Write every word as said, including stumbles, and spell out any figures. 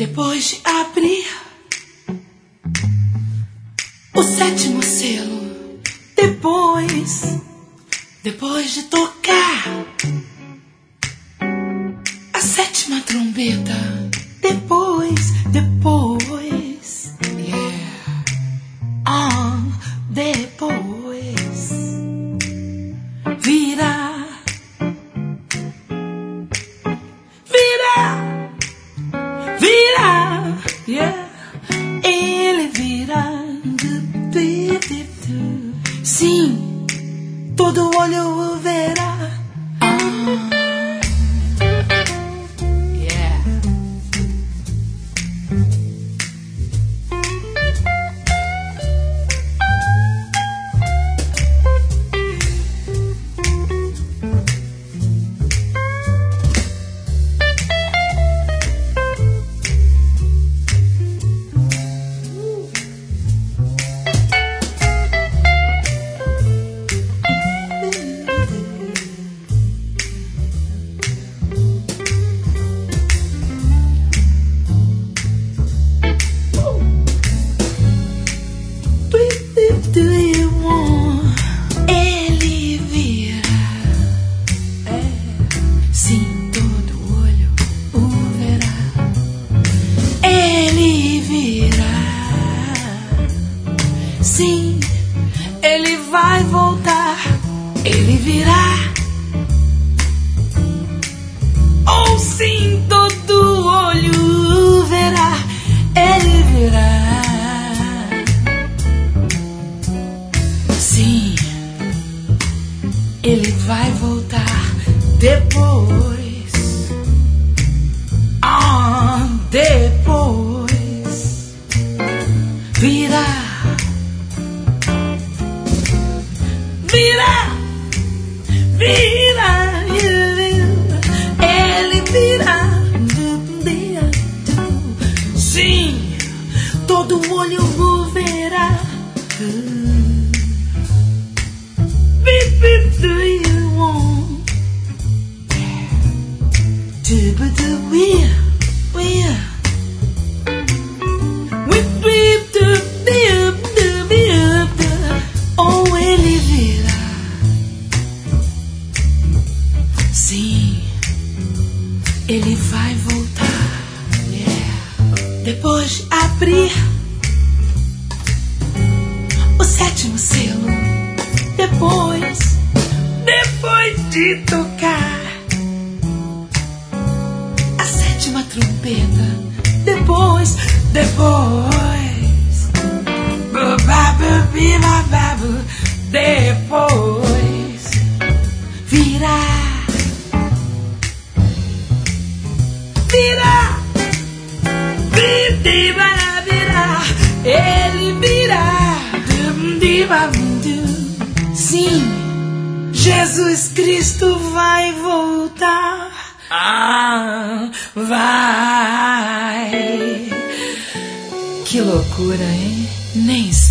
Depois de abrir o sétimo selo, depois, depois de tocar a sétima trombeta, depois, depois, yeah, ah, depois, vira, vira, vira, yeah, ele vira, sim, todo olho o verá. Sim, ele vai voltar, ele virá. Ou sim, todo olho verá, ele virá. Sim, ele vai voltar depois. Ah, depois virá. Vira, vira, ele vira. Sim, todo olho o verá. Do you want to do we we oh, ele virá. Sim, ele vai voltar. Yeah. Depois de abrir o sétimo selo, depois, depois de tocar a sétima trombeta, depois, depois. Depois virá, virá, virá, virá, ele virá. Sim, Jesus Cristo vai voltar. Ah, vai. Que loucura, hein? Nem sei.